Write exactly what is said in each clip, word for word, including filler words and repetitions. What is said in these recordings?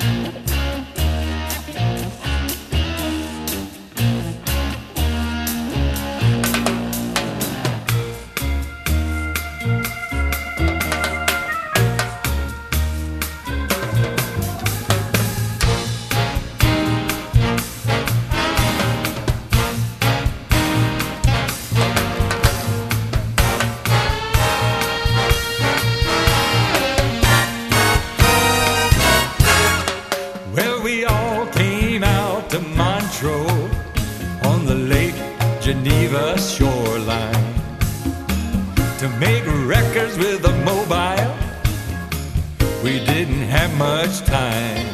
We all came out to Montreux on the Lake Geneva shoreline to make records with a mobile. We didn't have much time.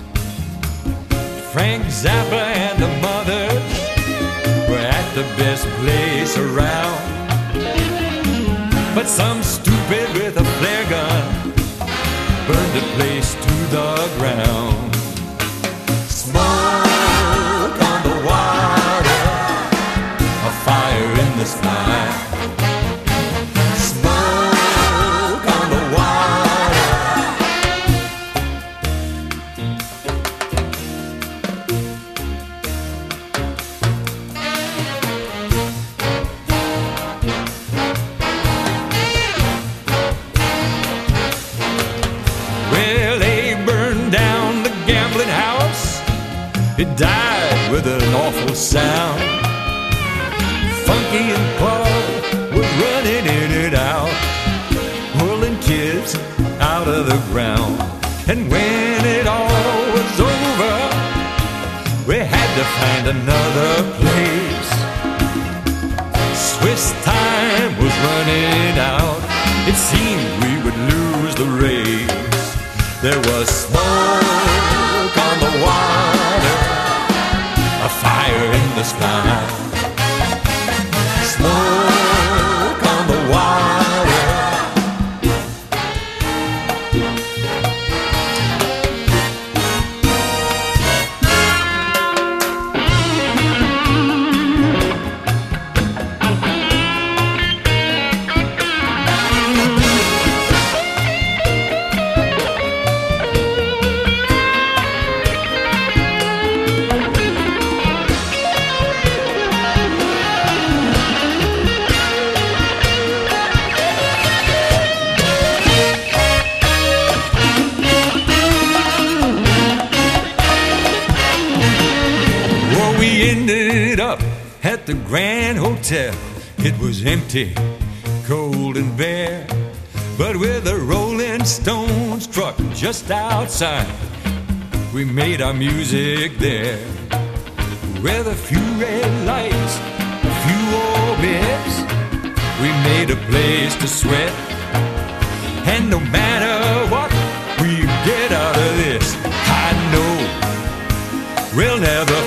Frank Zappa and the Mothers were at the best place around, but some stupid with a flare gun burned the place to the ground. Smoke on the water, a fire in the sky. Smoke on the water. Well, they burned down the gambling house. It died with an awful sound. Funky and Claude was running in and out, pulling kids out of the ground. And when it all was over, we had to find another place. Swiss time was running out. It seemed we would lose the race. There was smoke on the water, a fire in the sky. Smoke on the water. We ended up at the Grand Hotel. It was empty, cold and bare, but with a Rolling Stones truck just outside, we made our music there. With a few red lights, a few old beds, we made a place to sweat. And no matter what we get out of this, I know we'll never